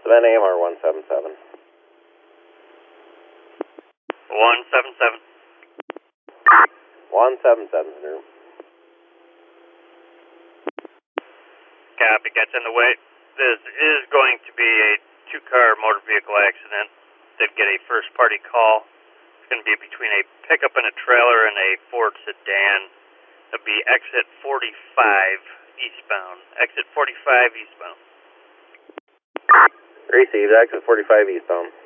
Savannah AMR 177. 177. 177, sir. Copy, gets in the way. This is going to be a two-car motor vehicle accident. Did get a first-party call. It's going to be between a pickup and a trailer and a Ford sedan. It'll be exit 45 eastbound. Exit 45 eastbound. Received, exit 45 eastbound.